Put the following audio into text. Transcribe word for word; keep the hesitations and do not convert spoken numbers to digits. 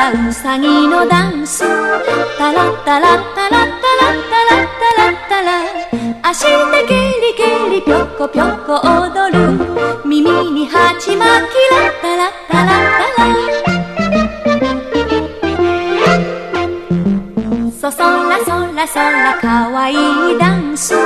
らうさぎのダンス、タラッタラッタラッタラッタラッタラッタラ、足でケリケリぴょこぴょこ踊る、耳に鉢巻きラッタラッタラッタラ、そそらそらそらかわいいダンス、